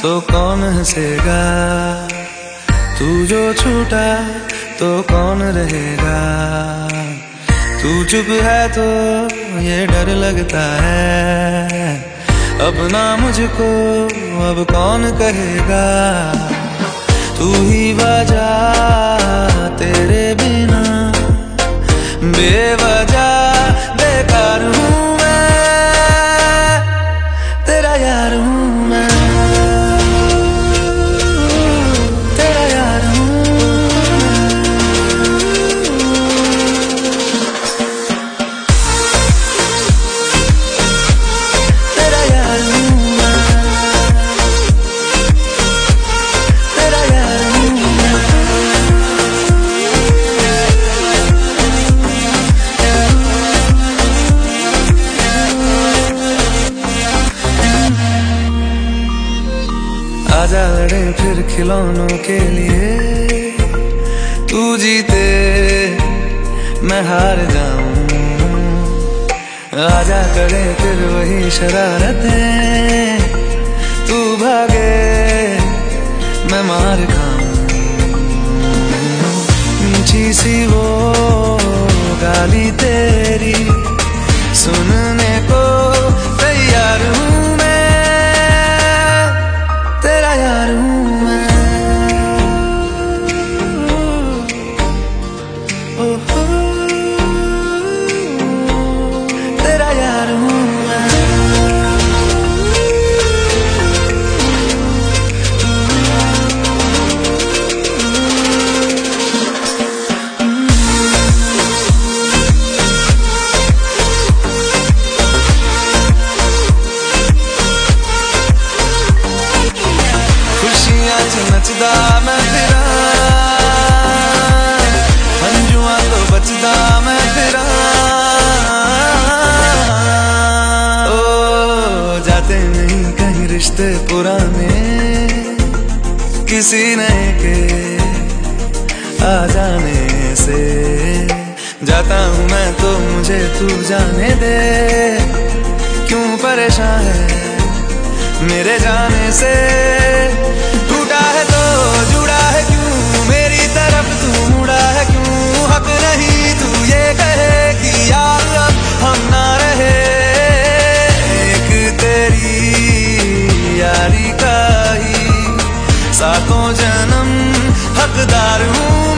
तो कौन हंसेगा, तू जो छूटा तो कौन रहेगा। तू चुप है तो ये डर लगता है, अब ना मुझको अब कौन कहेगा। तू ही वजह तेरे बिना बेवजह बेकार हूँ मैं, तेरा यार हूँ मैं, तेरा यार हूँ मैं, तेरा यार हूँ मैं, तेरा यार हूँ मैं। आजा लड़े फिर खिलौनों के लिए, तू जीते मैं हार जाऊं। आजा करे फिर वही शरारतें, तू भागे मैं मार खाऊं। मीठी सी वो गाली तेरी सुनने को तैयार हूँ मैं, तेरा यार हूँ मैं। ओहो, तेरा यार हूँ मैं। खुशियाँ च नचदा मैं फिरा, हंजुआ तो बचदा मैं फिरा। ओ जाते नहीं कहीं रिश्ते पुराने, किसी नए के आ जाने से। जाता हूँ मैं तो मुझे तू जाने दे, क्यों परेशान है मेरे जाने से। टूटा है तो जुड़ा है क्यों, मेरी तरफ तू मुड़ा है क्यों। हक नहीं तू ये कहे कि यार अब हम ना रहे, एक तेरी यारी का ही सातों जन्म हकदार हूँ।